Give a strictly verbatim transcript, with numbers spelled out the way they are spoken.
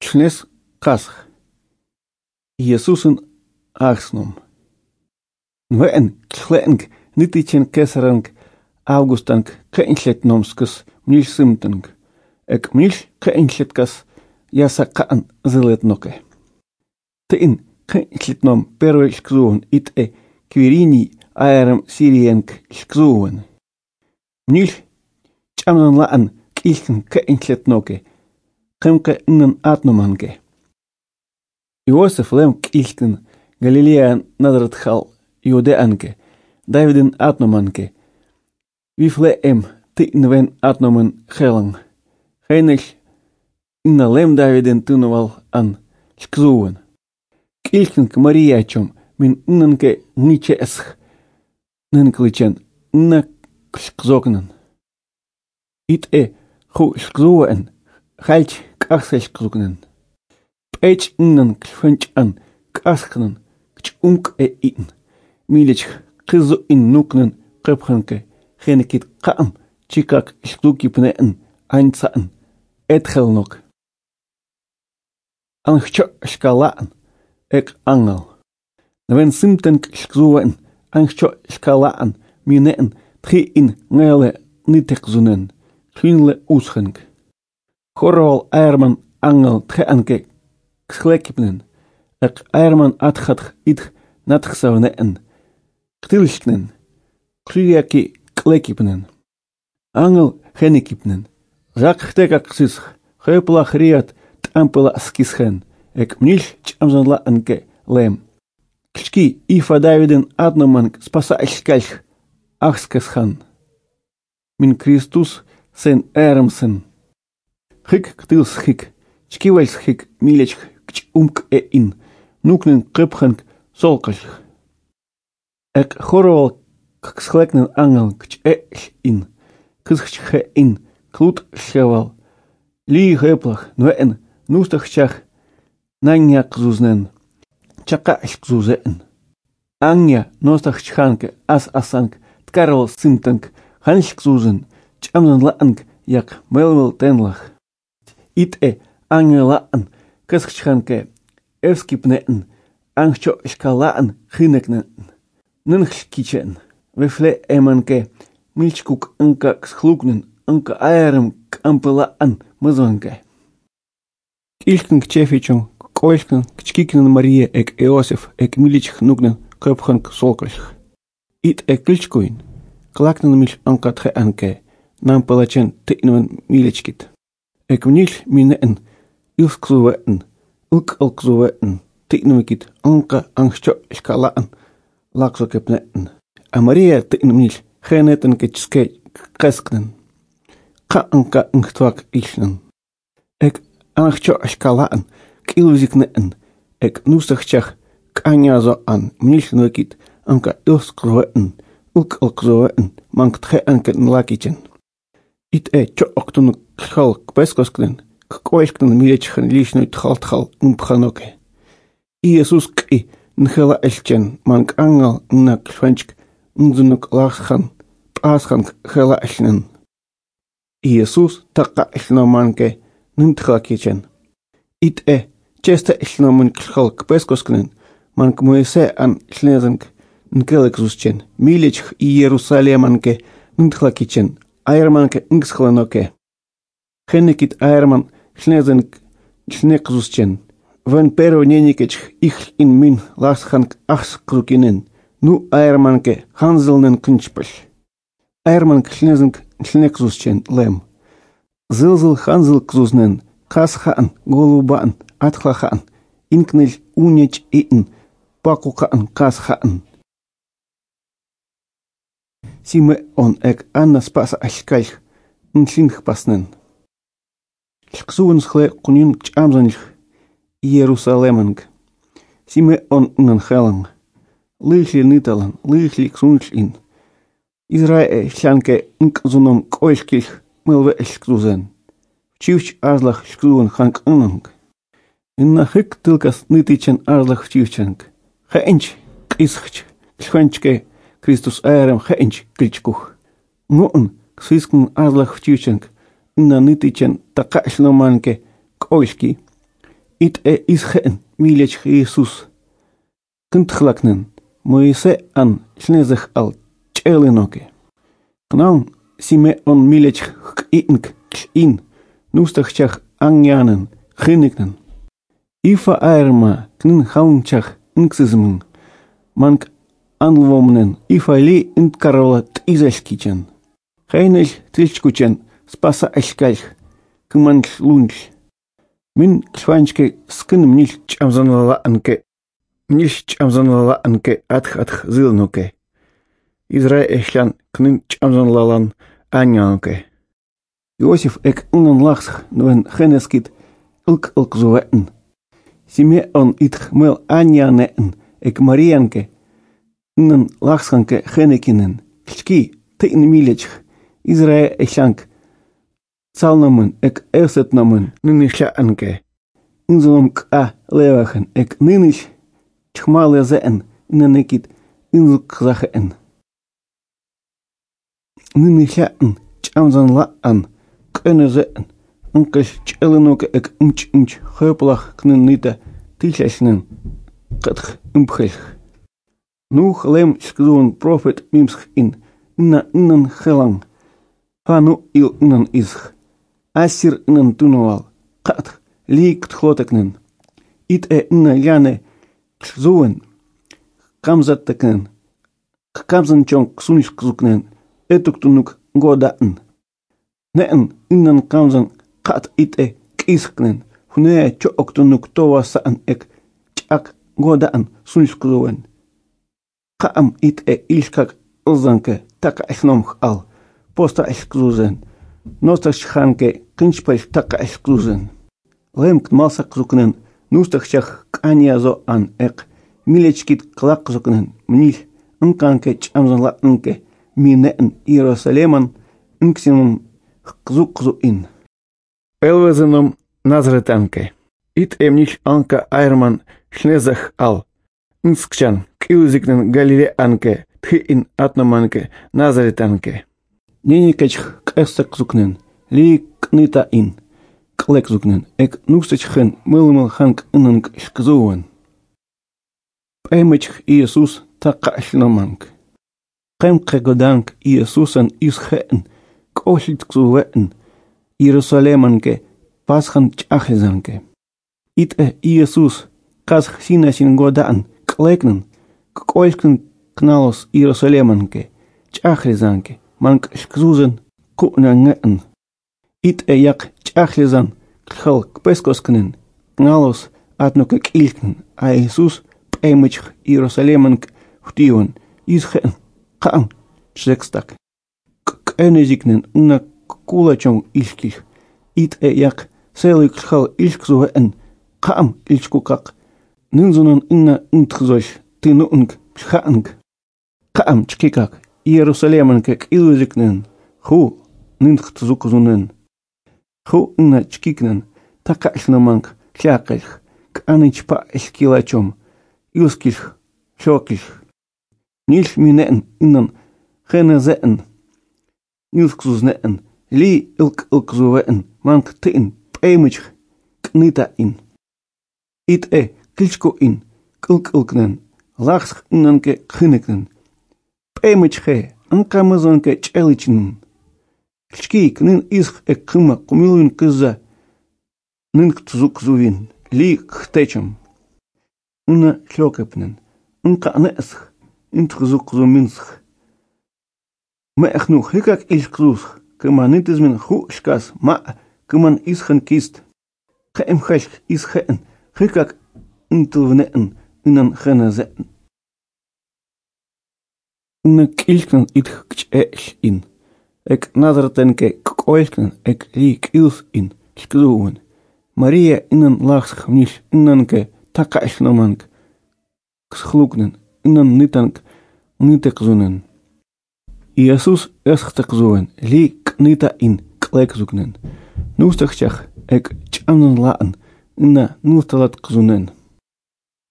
шлнес касх. Иисусын ахснум. Нвен клэнг нитичен кесаранг августанг кэншлет номскас мнильсымтанг. Эк мнильш кэншлеткас ясакаан зылетноке. Тын кэншлет ном первый шкзуун ит э квирини аэрам сириенг шкзуун. Мнильш чамнан лаан килтен кэншлетноке. Кэмка иннан атнуманге. Иосиф лем килтен Галилея надратхал Иудеанке, Давиден атнуманке. Вифле эм ты инвен атнумен хеланг. Хейнеш инна лем Давиден тынувал ан шкзуун. Килтен Мария чем мин иннанке ниче эсх. Нынклычен инна шкзокнан. Ит э ху шкзуун хальч кахсе шкзокнан. Пэч иннан кфенч ан касхнан кч умк э ин. Милеч кызу ин нукнан кэпханке хенекит каам чикак шкзукипнэн аньцаан этхелнок. Анхчо шкалаан эк ангал. Навен симтен шкзуэн анхчо шкалаан минэн тхи ин нэлэ нитекзунен хинле усхэнг. Хорол айрман ангал тхэнке ксхлекипнен эк айрман атхатх итх натхсавнэн ктилшкнен клюяки клекипнен ангал хенекипнен жакхтека ксисх хэпла хриат тампла скисхэн эк мниш чамзанла анке лем кчки ифа Давиден адноман спасаэлькальх ахскесхан мин Кристус сен эрмсен хик ктилс хик чкивальс хик милеч кч умк э ин нукнен кэпханг солкалх эк хорол ксхлекнен ангал кч э ин ксхч хэ ин клут шевал ли хэплах нуэн нустахчах нанья кзузнен чака шкзузен ангя ностахчханке ас асанг ткарвал симтанг ханшкзузен чамнан лаанг як мелвел тенлах ит э ангя лаан ксхчханке эвскипнен ангчо шкалаан хинекнен нынхлькичен вефле эманке мильчкук анка ксхлукнен анка аэрам кампелаан мызванке килькн кчефичум койшкн кчкикнен Мария эк Иосиф эк миличх нугнен көпханг солкалх ит эк кличкуин клакнен миль анка тхэ анке нам палачен тыкнен миличкит эк мниль минен илскзувэн илк алкзувэн тыкнемикит анка ангчо шкалаан лаксокепнен а Мария тыкнемниль хэнэтэн кечске кэскнен ка анка ангтвак ишнен эк ангчо шкалаан килузикнен эк нустахчах канязо ан мнильнокит анка илскзувэн илк алкзувэн мангтхэ анкен лакичен ит э чо октун кхал кпескоскнен ккойшкнен милечхэн лишной тхалтхал умпханоке Иисус ки нхела элчен манг ангал нак фанчк нзунук лаххан пасхан хела элнен Иисус така элноманке нынтхакичен ит э честа элноман кхал кпескоскнен манг моисе ан шлезанг нкелекзусчен милечх Иерусалеманке нынтхакичен айрманке нгсхланоке хенекит айрман шлезанг шлнекзусчен вен перо неникеч их ин мин ласханг ахскрукинен ну айрманке ханзелнен кынчпал айрман шлезанг шлнекзусчен лем зылзыл ханзел кзузнен касхан голубан атхлахан инкнель унеч ин пакукан касхан симе он эк анна спаса ашкальх ншлинх паснен шксуунсхле кунин чамзанлх Иерусалеманг симе он нанхаланг лыхли ныталан лыхли ксунчлин Израиль шанке нкзуном койшких мылве шкзузен чивч азлах шкзуун ханг унанг инна хик тылкас нытычен азлах чивчанг хэнч кисхч хванчке Кристус айрам хэнч кличкух нуун ксискн азлах чивчанг инна нытычен така шломанке койшки it e isgen milech Jesus. Kuntglaknen, Moise an schnezech al chelenoke. Knan sime on milech ink in, nustachchach angjanen, ginniknen. Ifa airma knin haunchach inksizmen, mank anlwomnen, ifa li intkarola t'izelkichen. Geinel tilchkuchen, spasa elkalch, kuman lunch. Min kwanchke skin mnil chamzanala anke, mnil chamzanala anke atch atch zilnoke. Izrae echlan knin chamzanlalan anyanke. Josef ek unan lachs noen geneskit ilk ilk zoeten. Simeon itch mel anjaneten ek Marianke unan lachsanke genekinen. Klski tein milech Izrae echlank Salnomen ek ersetnomen ninisha anke. Inzolom ka lewachen ek ninish chmale zeen inanekit inzuk zachen. Ninisha an chamzan la an kene zeen. Ankesh chelenoke ek umch umch heupelach knen nita tichesnen katch umpchech. Nuch lem skzoon profet mimsch in inna inan gelang. Hanu il inan isch. Asir inan tunoal, kat liekt gloteknen. It e inna jane kzoen. Kamzateknen. Kamzan chonk sunish kzuknen. Etuk tunuk godaen. Neen inan kamzan kat it e kisknen. Hune chok tunuk towa saan ek chak godaen sunish kzoen. Kaam it e ilskak uzanke taka echnomch al. Posta echkzuzen. Nostach chanke kinchpel taka echkzuzen. Lemkt malsak zuknen. Nustach chach kanya zo an ek. Milechkit klak zuknen. Mnil. Nkanke chamzan la nke. Mineen Jerusaleman. Nksimum kzukzu in. Elwezenom Nazretanke. It emnil anka airman schnezach al. Nskchan kilziknen Galile anke. Tchi in atnomanke Nazretanke. Неникачх кэсак зукнен, ли книта ин, клек зукнен, эк нустачхен мылмыл ханк инанг шкзуан. Пэмачх Иисус така шлноманг. Кэмке годанг Иисусан исхэн, кошит кзуэн, Иерусалеманке, пасхан чахезанке. Ит э Иисус, казх синасин годан, клекнен, колькен кналос Иерусалеманке, чахезанке. Манк шкзузен ку'на nga'en. It e yak ch'ajlezan kjal kpeskosknen. Ngalos atnoke k'ilknen. A Jesus p'emich Jerusaleman k'ftiwan. Ischen ka'am chrekstak. K'eneziknen una kulachong ilkich. It e yak seli kjal ilkzuhen. Ka'am ilchkukak. Ninzunan inna intgzosh tinu'nk p'cha'nk. Ka'am chkikak. Jerusaleman kek iluziknen, hu nincht zukzunen. Hu inna chkiknen, taka ilnamank, chakich, kanich pa ilkilachom, ilskich, chokich. Nilch mineen innan, genezeen, ilkzuzneen, li ilk ilkzuween, mank tiin, p'emich, knita in. It e, kilchko in, kilk ilknen, lachsch innanke khinniknen. Пэмичхэ, анкамазанке чэличнэн. Клчкик, нин isх э кыма, кумилуин кыза, нин кцук зувин, ли хтечем. Уна шлёкэпнэн, анка анэсх, интхзук зуминсх. Мэхну хикак илькзусх, кыма нитизмин ху шкас, ма, кыман исхэн кист. Хэм хэшх исхэн, хикак интылвнэн, инан хэназэн. Una kilknen itch k'ch'e'l in. Ek nazartenke k'oilknen ek li k'ils in. Shkluwen. Maria inan lachsch mnish inanke taka'l nomank. K'schluknen. Inan nitank nitekzunen. Jesus eschtekzuwen. Li k'nita in k'lekzuknen. Nustachchach ek ch'anan la'an. Ina nustalat kzunen.